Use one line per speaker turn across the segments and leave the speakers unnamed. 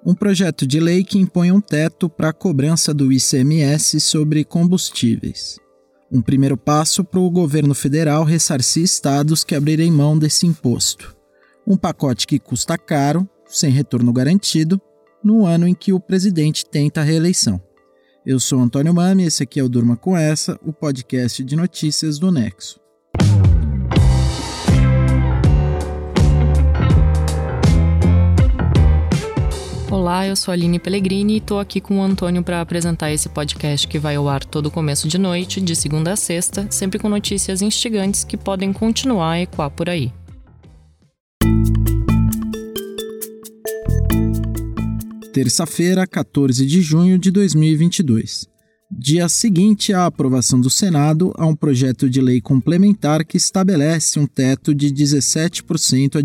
um projeto de lei que impõe um teto para a cobrança do ICMS sobre combustíveis. Um primeiro passo para o governo federal ressarcir estados que abrirem mão desse imposto. Um pacote que custa caro, sem retorno garantido, no ano em que o presidente tenta a reeleição. Eu sou Antônio Mami e esse aqui é o Durma Com Essa, o podcast de notícias do Nexo.
Olá, eu sou a Aline Pellegrini e estou aqui com o Antônio para apresentar esse podcast que vai ao ar todo começo de noite, de segunda a sexta, sempre com notícias instigantes que podem continuar a ecoar por aí.
Terça-feira, 14 de junho de 2022. Dia seguinte à aprovação do Senado, há um projeto de lei complementar que estabelece um teto de 17% a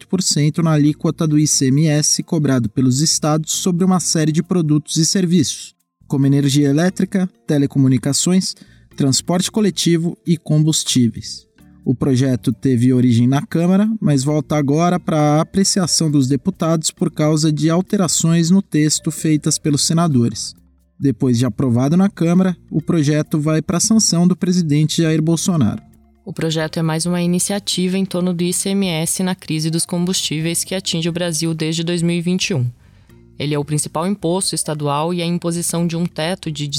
18% na alíquota do ICMS cobrado pelos estados sobre uma série de produtos e serviços, como energia elétrica, telecomunicações, transporte coletivo e combustíveis. O projeto teve origem na Câmara, mas volta agora para a apreciação dos deputados por causa de alterações no texto feitas pelos senadores. Depois de aprovado na Câmara, o projeto vai para a sanção do presidente Jair Bolsonaro.
O projeto é mais uma iniciativa em torno do ICMS na crise dos combustíveis que atinge o Brasil desde 2021. Ele é o principal imposto estadual e a imposição de um teto de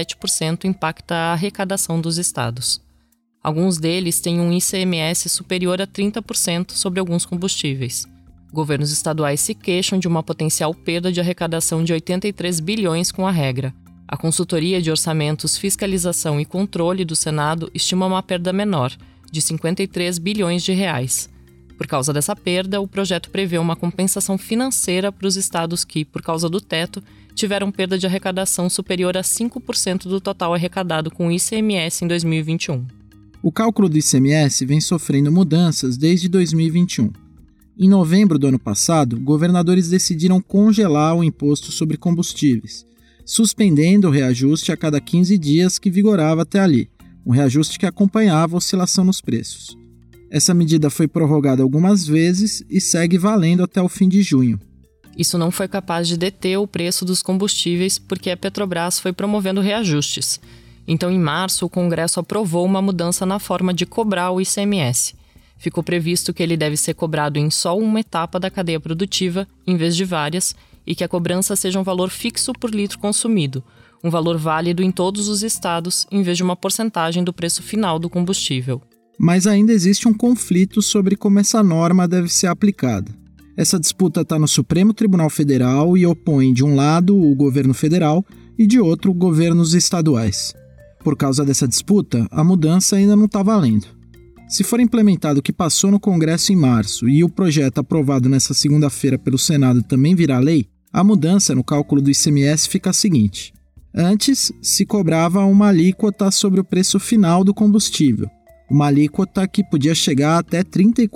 17% impacta a arrecadação dos estados. Alguns deles têm um ICMS superior a 30% sobre alguns combustíveis. Governos estaduais se queixam de uma potencial perda de arrecadação de 83 bilhões com a regra. A Consultoria de Orçamentos, Fiscalização e Controle do Senado estima uma perda menor, de 53 bilhões de reais. Por causa dessa perda, o projeto prevê uma compensação financeira para os estados que, por causa do teto, tiveram perda de arrecadação superior a 5% do total arrecadado com o ICMS em 2021.
O cálculo do ICMS vem sofrendo mudanças desde 2021. Em novembro do ano passado, governadores decidiram congelar o imposto sobre combustíveis, suspendendo o reajuste a cada 15 dias que vigorava até ali, um reajuste que acompanhava a oscilação nos preços. Essa medida foi prorrogada algumas vezes e segue valendo até o fim de junho.
Isso não foi capaz de deter o preço dos combustíveis porque a Petrobras foi promovendo reajustes. Então, em março, o Congresso aprovou uma mudança na forma de cobrar o ICMS. Ficou previsto que ele deve ser cobrado em só uma etapa da cadeia produtiva, em vez de várias, e que a cobrança seja um valor fixo por litro consumido, um valor válido em todos os estados, em vez de uma porcentagem do preço final do combustível.
Mas ainda existe um conflito sobre como essa norma deve ser aplicada. Essa disputa está no Supremo Tribunal Federal e opõe, de um lado, o governo federal e, de outro, governos estaduais. Por causa dessa disputa, a mudança ainda não está valendo. Se for implementado o que passou no Congresso em março e o projeto aprovado nesta segunda-feira pelo Senado também virar lei, a mudança no cálculo do ICMS fica a seguinte. Antes, se cobrava uma alíquota sobre o preço final do combustível, uma alíquota que podia chegar até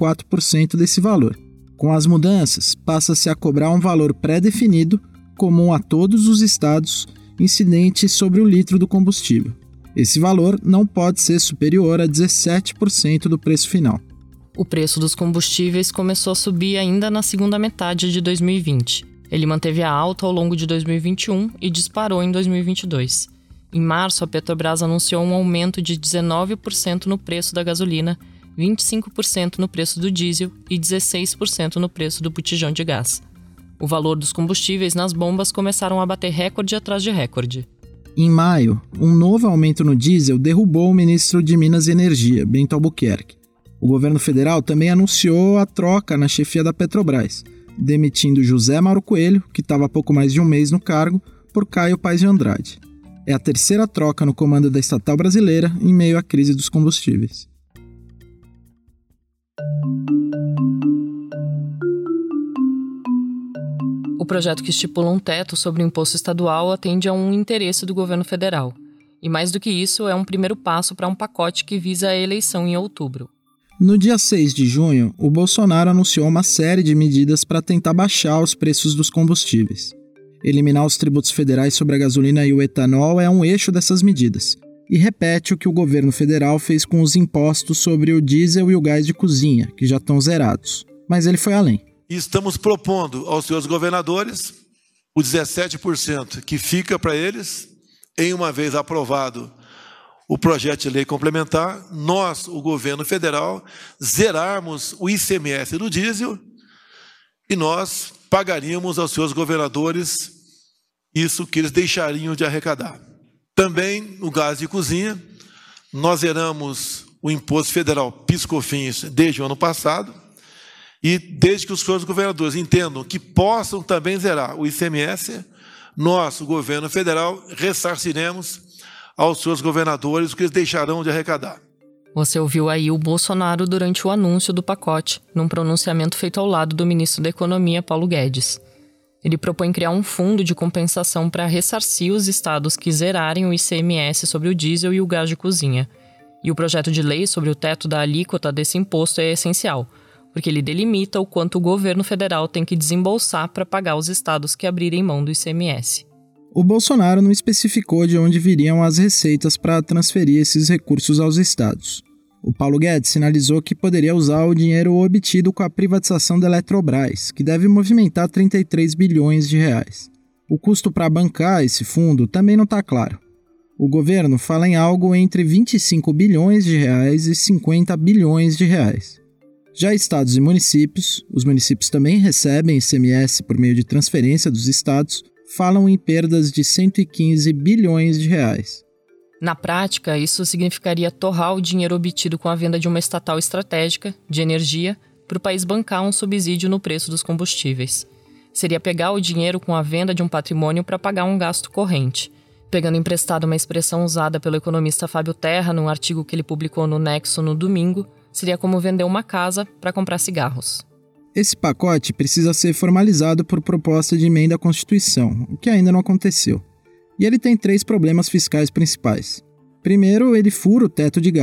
34% desse valor. Com as mudanças, passa-se a cobrar um valor pré-definido, comum a todos os estados, incidente sobre o litro do combustível. Esse valor não pode ser superior a 17% do preço final.
O preço dos combustíveis começou a subir ainda na segunda metade de 2020. Ele manteve a alta ao longo de 2021 e disparou em 2022. Em março, a Petrobras anunciou um aumento de 19% no preço da gasolina, 25% no preço do diesel e 16% no preço do botijão de gás. O valor dos combustíveis nas bombas começaram a bater recorde atrás de recorde.
Em maio, um novo aumento no diesel derrubou o ministro de Minas e Energia, Bento Albuquerque. O governo federal também anunciou a troca na chefia da Petrobras, demitindo José Mauro Coelho, que estava há pouco mais de um mês no cargo, por Caio Paes de Andrade. É a terceira troca no comando da estatal brasileira em meio à crise dos combustíveis.
O projeto que estipula um teto sobre o imposto estadual atende a um interesse do governo federal. E mais do que isso, é um primeiro passo para um pacote que visa a eleição em outubro.
No dia 6 de junho, o Bolsonaro anunciou uma série de medidas para tentar baixar os preços dos combustíveis. Eliminar os tributos federais sobre a gasolina e o etanol é um eixo dessas medidas, e repete o que o governo federal fez com os impostos sobre o diesel e o gás de cozinha, que já estão zerados. Mas ele foi além.
E estamos propondo aos senhores governadores o 17% que fica para eles, em uma vez aprovado o projeto de lei complementar, nós, o governo federal, zerarmos o ICMS do diesel e nós pagaríamos aos seus governadores isso que eles deixariam de arrecadar. Também no gás de cozinha, nós zeramos o imposto federal PIS/COFINS desde o ano passado e desde que os seus governadores entendam que possam também zerar o ICMS, nós, o governo federal, ressarciremos aos seus governadores o que eles deixarão de arrecadar.
Você ouviu aí o Bolsonaro durante o anúncio do pacote, num pronunciamento feito ao lado do ministro da Economia, Paulo Guedes. Ele propõe criar um fundo de compensação para ressarcir os estados que zerarem o ICMS sobre o diesel e o gás de cozinha. E o projeto de lei sobre o teto da alíquota desse imposto é essencial, porque ele delimita o quanto o governo federal tem que desembolsar para pagar os estados que abrirem mão do ICMS.
O Bolsonaro não especificou de onde viriam as receitas para transferir esses recursos aos estados. O Paulo Guedes sinalizou que poderia usar o dinheiro obtido com a privatização da Eletrobras, que deve movimentar 33 bilhões de reais. O custo para bancar esse fundo também não está claro. O governo fala em algo entre 25 bilhões de reais e 50 bilhões de reais. Já estados e municípios, os municípios também recebem ICMS por meio de transferência dos estados, falam em perdas de 115 bilhões de reais.
Na prática, isso significaria torrar o dinheiro obtido com a venda de uma estatal estratégica, de energia, para o país bancar um subsídio no preço dos combustíveis. Seria pegar o dinheiro com a venda de um patrimônio para pagar um gasto corrente. Pegando emprestado uma expressão usada pelo economista Fábio Terra num artigo que ele publicou no Nexo no domingo, seria como vender uma casa para comprar cigarros.
Esse pacote precisa ser formalizado por proposta de emenda à Constituição, o que ainda não aconteceu. E ele tem 3 problemas fiscais principais. Primeiro, ele fura o teto de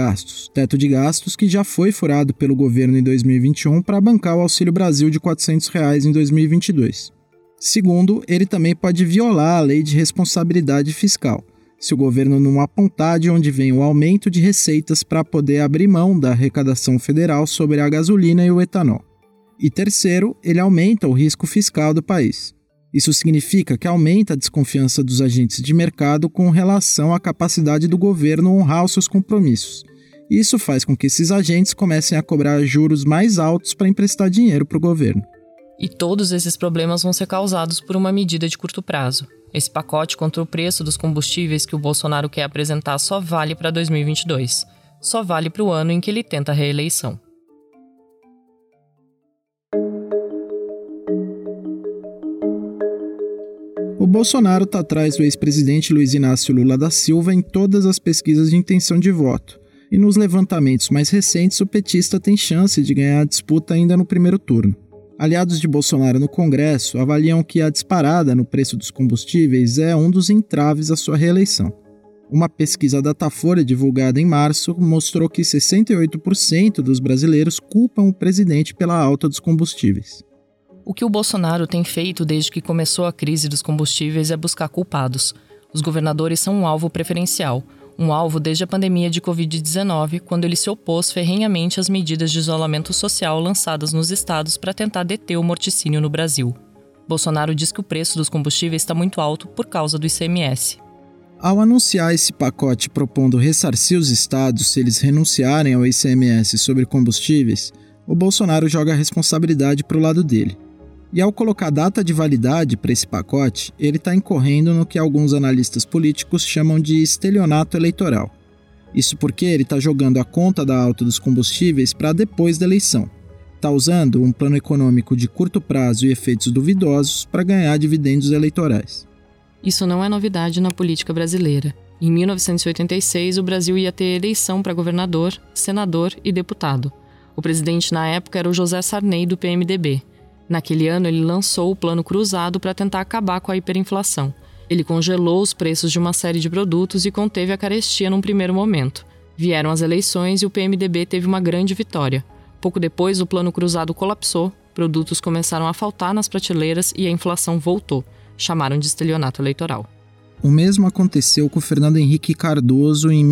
gastos que já foi furado pelo governo em 2021 para bancar o Auxílio Brasil de R$ 400 em 2022. Segundo, ele também pode violar a lei de responsabilidade fiscal, se o governo não apontar de onde vem o aumento de receitas para poder abrir mão da arrecadação federal sobre a gasolina e o etanol. E terceiro, ele aumenta o risco fiscal do país. Isso significa que aumenta a desconfiança dos agentes de mercado com relação à capacidade do governo honrar os seus compromissos. E isso faz com que esses agentes comecem a cobrar juros mais altos para emprestar dinheiro para o governo.
E todos esses problemas vão ser causados por uma medida de curto prazo. Esse pacote contra o preço dos combustíveis que o Bolsonaro quer apresentar só vale para 2022. Só vale para o ano em que ele tenta a reeleição.
O Bolsonaro está atrás do ex-presidente Luiz Inácio Lula da Silva em todas as pesquisas de intenção de voto. E nos levantamentos mais recentes, o petista tem chance de ganhar a disputa ainda no primeiro turno. Aliados de Bolsonaro no Congresso avaliam que a disparada no preço dos combustíveis é um dos entraves à sua reeleição. Uma pesquisa Datafolha divulgada em março mostrou que 68% dos brasileiros culpam o presidente pela alta dos combustíveis.
O que o Bolsonaro tem feito desde que começou a crise dos combustíveis é buscar culpados. Os governadores são um alvo preferencial, um alvo desde a pandemia de Covid-19, quando ele se opôs ferrenhamente às medidas de isolamento social lançadas nos estados para tentar deter o morticínio no Brasil. Bolsonaro diz que o preço dos combustíveis está muito alto por causa do ICMS.
Ao anunciar esse pacote propondo ressarcir os estados se eles renunciarem ao ICMS sobre combustíveis, o Bolsonaro joga a responsabilidade para o lado dele. E ao colocar data de validade para esse pacote, ele está incorrendo no que alguns analistas políticos chamam de estelionato eleitoral. Isso porque ele está jogando a conta da alta dos combustíveis para depois da eleição. Está usando um plano econômico de curto prazo e efeitos duvidosos para ganhar dividendos eleitorais.
Isso não é novidade na política brasileira. Em 1986, o Brasil ia ter eleição para governador, senador e deputado. O presidente na época era o José Sarney, do PMDB. Naquele ano, ele lançou o Plano Cruzado para tentar acabar com a hiperinflação. Ele congelou os preços de uma série de produtos e conteve a carestia num primeiro momento. Vieram as eleições e o PMDB teve uma grande vitória. Pouco depois, o Plano Cruzado colapsou, produtos começaram a faltar nas prateleiras e a inflação voltou. Chamaram de estelionato eleitoral.
O mesmo aconteceu com Fernando Henrique Cardoso em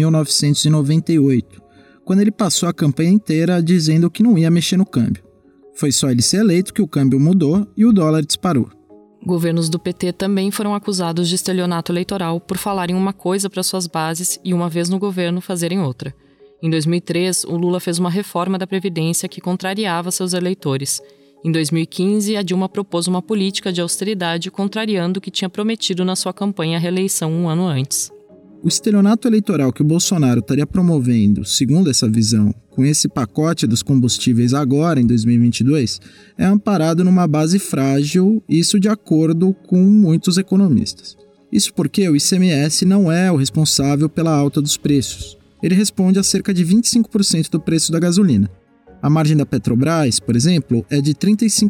1998, quando ele passou a campanha inteira dizendo que não ia mexer no câmbio. Foi só ele ser eleito que o câmbio mudou e o dólar disparou.
Governos do PT também foram acusados de estelionato eleitoral por falarem uma coisa para suas bases e, uma vez no governo, fazerem outra. Em 2003, o Lula fez uma reforma da Previdência que contrariava seus eleitores. Em 2015, a Dilma propôs uma política de austeridade contrariando o que tinha prometido na sua campanha à reeleição um ano antes.
O estelionato eleitoral que o Bolsonaro estaria promovendo, segundo essa visão, com esse pacote dos combustíveis agora, em 2022, é amparado numa base frágil, isso de acordo com muitos economistas. Isso porque o ICMS não é o responsável pela alta dos preços. Ele responde a cerca de 25% do preço da gasolina. A margem da Petrobras, por exemplo, é de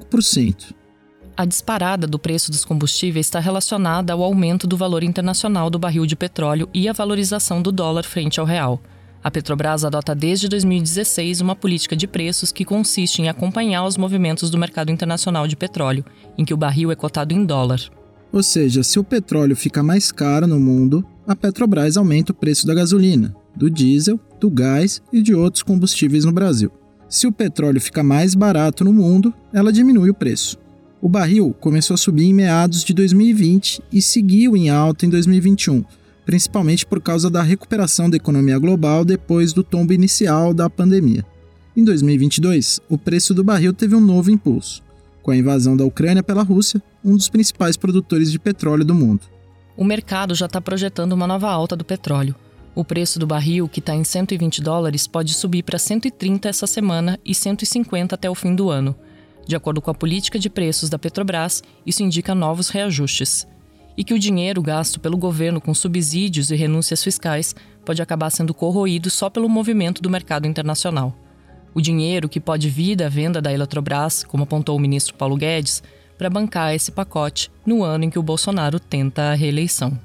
35%.
A disparada do preço dos combustíveis está relacionada ao aumento do valor internacional do barril de petróleo e à valorização do dólar frente ao real. A Petrobras adota desde 2016 uma política de preços que consiste em acompanhar os movimentos do mercado internacional de petróleo, em que o barril é cotado em dólar.
Ou seja, se o petróleo fica mais caro no mundo, a Petrobras aumenta o preço da gasolina, do diesel, do gás e de outros combustíveis no Brasil. Se o petróleo fica mais barato no mundo, ela diminui o preço. O barril começou a subir em meados de 2020 e seguiu em alta em 2021, principalmente por causa da recuperação da economia global depois do tombo inicial da pandemia. Em 2022, o preço do barril teve um novo impulso, com a invasão da Ucrânia pela Rússia, um dos principais produtores de petróleo do mundo.
O mercado já está projetando uma nova alta do petróleo. O preço do barril, que está em $120, pode subir para 130 essa semana e 150 até o fim do ano. De acordo com a política de preços da Petrobras, isso indica novos reajustes. E que o dinheiro gasto pelo governo com subsídios e renúncias fiscais pode acabar sendo corroído só pelo movimento do mercado internacional. O dinheiro que pode vir da venda da Eletrobras, como apontou o ministro Paulo Guedes, para bancar esse pacote no ano em que o Bolsonaro tenta a reeleição.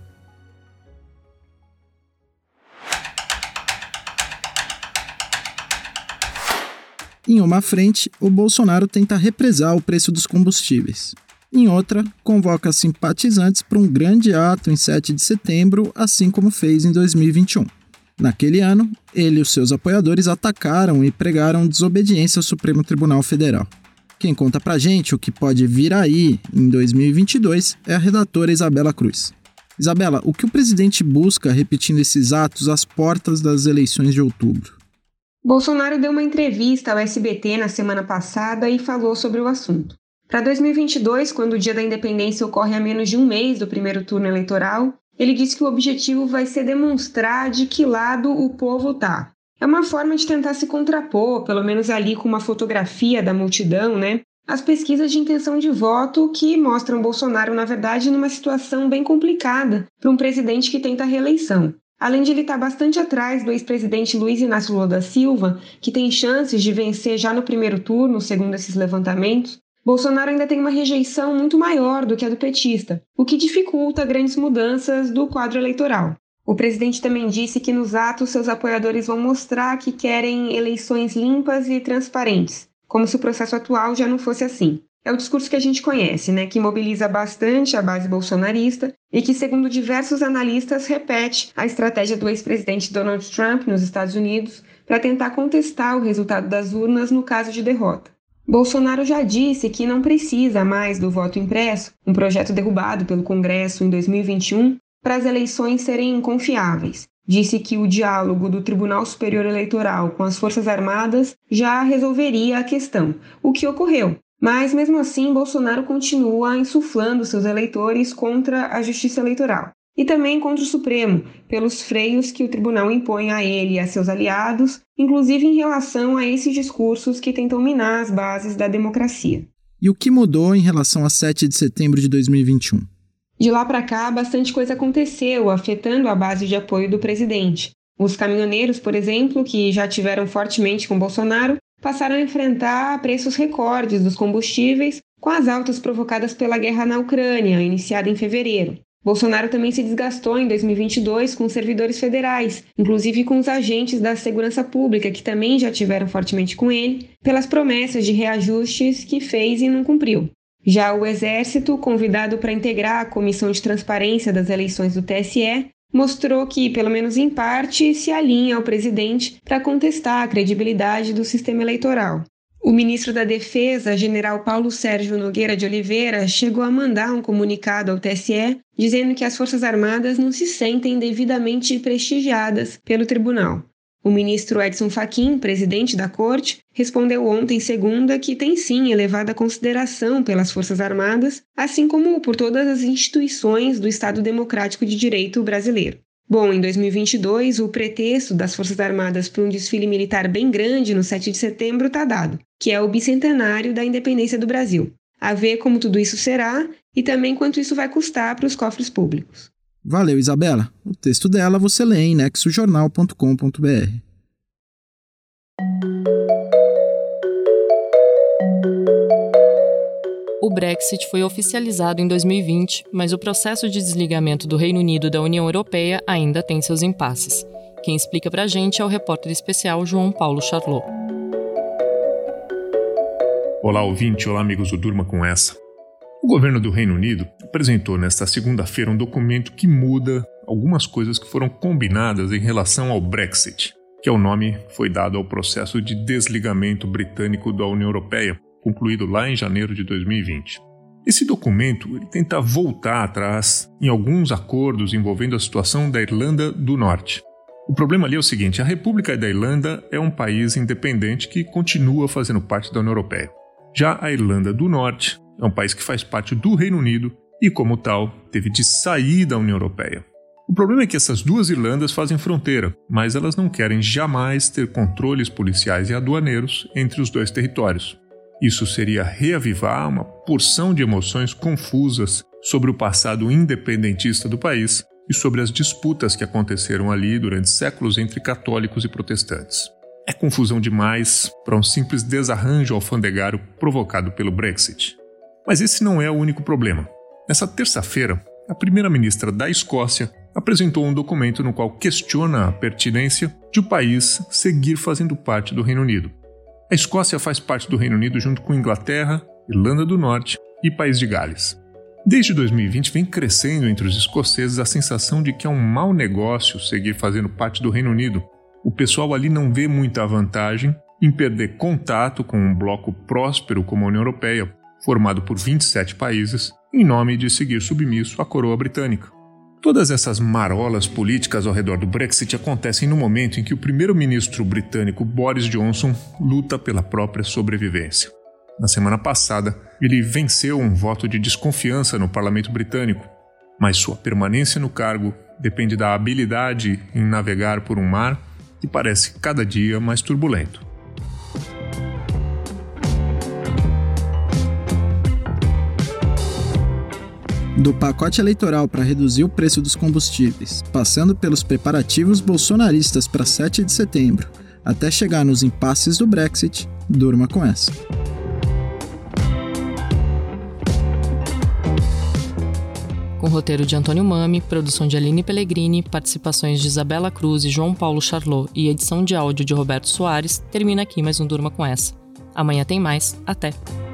Em uma frente, o Bolsonaro tenta represar o preço dos combustíveis. Em outra, convoca simpatizantes para um grande ato em 7 de setembro, assim como fez em 2021. Naquele ano, ele e os seus apoiadores atacaram e pregaram desobediência ao Supremo Tribunal Federal. Quem conta pra gente o que pode vir aí em 2022 é a redatora Isabela Cruz. Isabela, o que o presidente busca repetindo esses atos às portas das eleições de outubro?
Bolsonaro deu uma entrevista ao SBT na semana passada e falou sobre o assunto. Para 2022, quando o Dia da Independência ocorre a menos de um mês do primeiro turno eleitoral, ele disse que o objetivo vai ser demonstrar de que lado o povo está. É uma forma de tentar se contrapor, pelo menos ali com uma fotografia da multidão, às pesquisas de intenção de voto que mostram Bolsonaro, na verdade, numa situação bem complicada para um presidente que tenta a reeleição. Além de ele estar bastante atrás do ex-presidente Luiz Inácio Lula da Silva, que tem chances de vencer já no primeiro turno, segundo esses levantamentos, Bolsonaro ainda tem uma rejeição muito maior do que a do petista, o que dificulta grandes mudanças do quadro eleitoral. O presidente também disse que nos atos seus apoiadores vão mostrar que querem eleições limpas e transparentes, como se o processo atual já não fosse assim. É o discurso que a gente conhece, que mobiliza bastante a base bolsonarista e que, segundo diversos analistas, repete a estratégia do ex-presidente Donald Trump nos Estados Unidos para tentar contestar o resultado das urnas no caso de derrota. Bolsonaro já disse que não precisa mais do voto impresso, um projeto derrubado pelo Congresso em 2021, para as eleições serem confiáveis. Disse que o diálogo do Tribunal Superior Eleitoral com as Forças Armadas já resolveria a questão, o que ocorreu. Mas, mesmo assim, Bolsonaro continua insuflando seus eleitores contra a Justiça Eleitoral e também contra o Supremo, pelos freios que o tribunal impõe a ele e a seus aliados, inclusive em relação a esses discursos que tentam minar as bases da democracia.
E o que mudou em relação a 7 de setembro de 2021?
De lá para cá, bastante coisa aconteceu, afetando a base de apoio do presidente. Os caminhoneiros, por exemplo, que já tiveram fortemente com Bolsonaro, passaram a enfrentar preços recordes dos combustíveis com as altas provocadas pela guerra na Ucrânia, iniciada em fevereiro. Bolsonaro também se desgastou em 2022 com servidores federais, inclusive com os agentes da segurança pública, que também já tiveram fortemente com ele, pelas promessas de reajustes que fez e não cumpriu. Já o Exército, convidado para integrar a Comissão de Transparência das Eleições do TSE, mostrou que, pelo menos em parte, se alinha ao presidente para contestar a credibilidade do sistema eleitoral. O ministro da Defesa, general Paulo Sérgio Nogueira de Oliveira, chegou a mandar um comunicado ao TSE dizendo que as Forças Armadas não se sentem devidamente prestigiadas pelo tribunal. O ministro Edson Fachin, presidente da Corte, respondeu ontem, segunda, que tem sim elevada consideração pelas Forças Armadas, assim como por todas as instituições do Estado Democrático de Direito brasileiro. Bom, em 2022, o pretexto das Forças Armadas para um desfile militar bem grande no 7 de setembro está dado, que é o bicentenário da independência do Brasil. A ver como tudo isso será e também quanto isso vai custar para os cofres públicos.
Valeu, Isabela. O texto dela você lê em nexojornal.com.br.
O Brexit foi oficializado em 2020, mas o processo de desligamento do Reino Unido da União Europeia ainda tem seus impasses. Quem explica pra gente é o repórter especial João Paulo Charlot.
Olá, ouvinte. Olá, amigos do Durma Com Essa. O governo do Reino Unido apresentou nesta segunda-feira um documento que muda algumas coisas que foram combinadas em relação ao Brexit, que é o nome que foi dado ao processo de desligamento britânico da União Europeia, concluído lá em janeiro de 2020. Esse documento ele tenta voltar atrás em alguns acordos envolvendo a situação da Irlanda do Norte. O problema ali é o seguinte: a República da Irlanda é um país independente que continua fazendo parte da União Europeia. Já a Irlanda do Norte é um país que faz parte do Reino Unido e, como tal, teve de sair da União Europeia. O problema é que essas duas Irlandas fazem fronteira, mas elas não querem jamais ter controles policiais e aduaneiros entre os dois territórios. Isso seria reavivar uma porção de emoções confusas sobre o passado independentista do país e sobre as disputas que aconteceram ali durante séculos entre católicos e protestantes. É confusão demais para um simples desarranjo alfandegário provocado pelo Brexit. Mas esse não é o único problema. Nessa terça-feira, a primeira-ministra da Escócia apresentou um documento no qual questiona a pertinência de o país seguir fazendo parte do Reino Unido. A Escócia faz parte do Reino Unido junto com Inglaterra, Irlanda do Norte e País de Gales. Desde 2020 vem crescendo entre os escoceses a sensação de que é um mau negócio seguir fazendo parte do Reino Unido. O pessoal ali não vê muita vantagem em perder contato com um bloco próspero como a União Europeia, formado por 27 países, em nome de seguir submisso à coroa britânica. Todas essas marolas políticas ao redor do Brexit acontecem no momento em que o primeiro-ministro britânico Boris Johnson luta pela própria sobrevivência. Na semana passada, ele venceu um voto de desconfiança no parlamento britânico, mas sua permanência no cargo depende da habilidade em navegar por um mar que parece cada dia mais turbulento.
Do pacote eleitoral para reduzir o preço dos combustíveis, passando pelos preparativos bolsonaristas para 7 de setembro, até chegar nos impasses do Brexit, durma com essa.
Com roteiro de Antônio Mami, produção de Aline Pellegrini, participações de Isabela Cruz e João Paulo Charlot e edição de áudio de Roberto Soares, termina aqui mais um Durma Com Essa. Amanhã tem mais. Até!